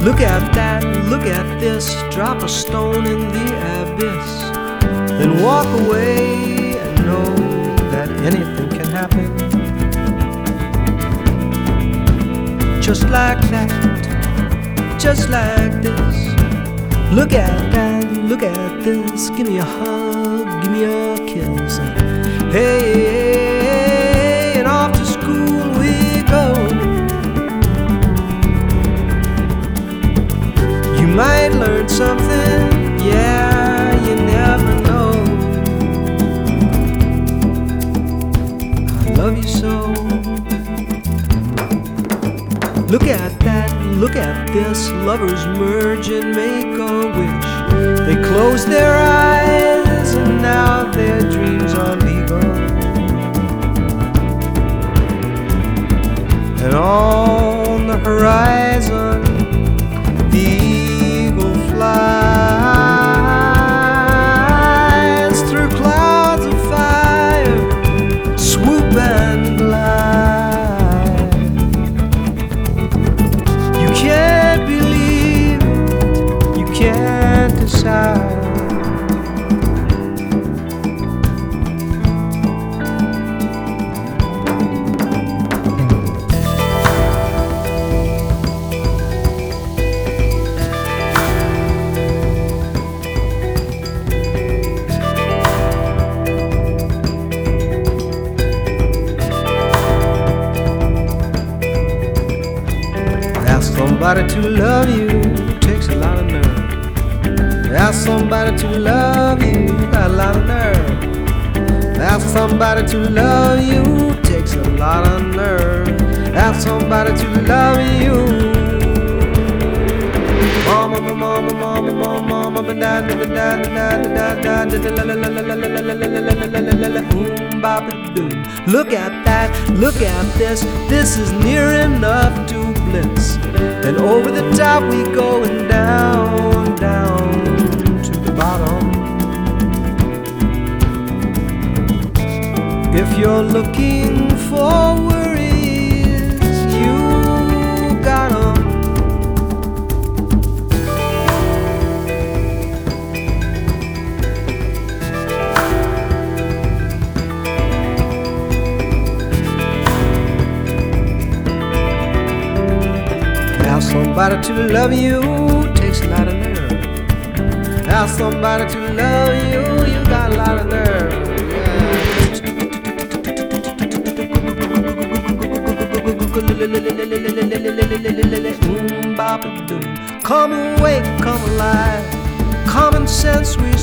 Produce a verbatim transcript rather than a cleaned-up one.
Look at that, look at this. Drop a stone in the abyss, then walk away and know that anything can happen. Just like that, just like this. Look at that, look at this. Give me a hug, give me a kiss. Hey, and off to school we go. You might learn something, yeah, you never know. I love you so. Look at that, look at this. Lovers merge and make a wish. They close their eyes and now their dreams are legal. And on the horizon the eagle flies through clouds of fire, swoop and glide. You can't believe it, you can't decide. Somebody to love you takes a lot of nerve. Ask somebody to love you, got a lot of nerve. Ask somebody to love you takes a lot of nerve. Ask somebody to love you. Mama, mama, mama, mama, mama, ba da da da da da da da da da. Look at that, look at this. This is near enough to bliss. Then over the top we go and down, down to the bottom. If you're looking for worries, you got 'em. Ask somebody to love you takes a lot of nerve. Ask somebody to love you, you got a lot of nerve. Yeah. Come awake, come alive. Common sense we